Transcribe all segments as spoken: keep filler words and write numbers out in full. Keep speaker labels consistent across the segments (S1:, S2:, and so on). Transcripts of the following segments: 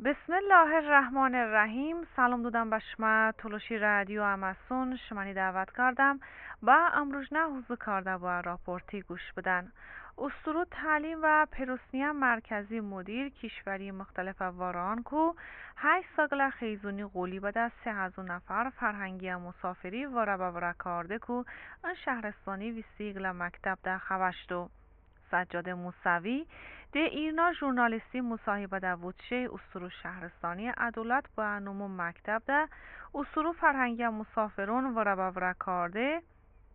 S1: بسم الله الرحمن الرحیم. سلام دادم به شما تلوشی رادیو اماسون شمانی دعوت کردم با امروز نه حوزه کرده با راپورتی گوش بدن. اسطورو تعلیم و پروسنیا مرکزی مدیر کشوری مختلف واران کو هشت ساگل خیزونی قولی بده سه هزار نفر فرهنگی مسافری وارا بورا کارده کو ان شهرستانی ویسیگل مکتب ده خوشتو سجاد موسوی ده ایرنا ژورنالیستی مصاحبه ده وچه اسطورو شهرستانی عدالت با نمو مکتب ده اسطورو فرهنگی مسافرون و ربا کارده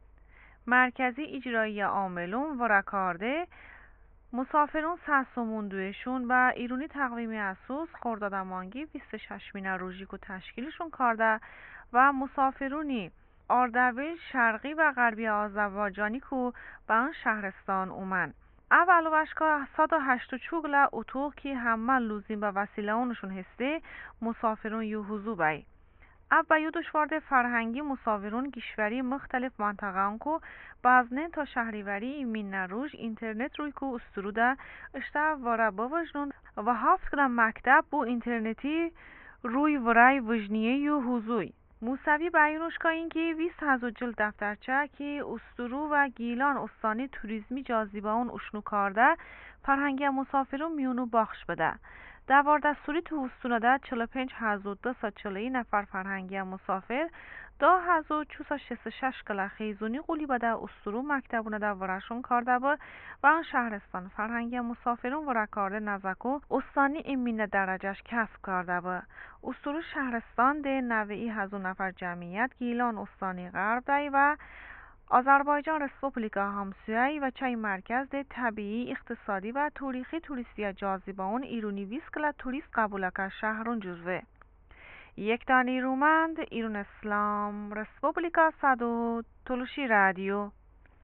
S1: مرکزی اجرایی عاملون و رکارده مسافرون ساسومون دویشون و ایرونی تقویمی اسوس خردادمانگی بیست و شش مینه روژی که تشکیلشون کرده و مسافرونی اردبیل شرقی و غربی آذربایجانی که به آن شهرستان اومن اول وشکا صد و هشت و چوگلا اتوق که همه لوزین به وسیله اونشون هسته مسافرون یو حضو بای اب یو دشوارده فرهنگی مسافرون کشوری مختلف منطقه انکو بازنین تا شهریوری ایمین نروش اینترنت روی که استروده اشته واره بوجنون و هفت کدام مکتب بو اینترنتی روی ورای وجنیه یو حضوی موسوی بیانش که این که ویست هزار جلد دفترچه که استرو و گیلان استانی توریزمی جاذبه اون اشنو کرده فرهنگی مسافرون میونو باخش بده دوار دستوری تو استونه چهل و پنج هزار دویست و چهل و یک نفر فرهنگی مسافر دو هزار چهارصد و شصت و شش کلا خیزونی قولی بده استرو مکتبونه ده ورشون کرده با و آن شهرستان فرهنگی مسافرون ورکارده نزکو استانی امین درجهش کسب کرده با استرو شهرستان ده نوعی هزار نفر جمعیت گیلان استانی غرب ده و آذربایجان رسپوبلیکا همسایه و چای مرکز ده طبیعی اقتصادی و تاریخی توریستی جاذبه اون ایرونی ویسکلا توریست قبول که شهرون جزوه یک دانی رومند ایرون اسلام رسپوبلیکا صدو تلوشی رادیو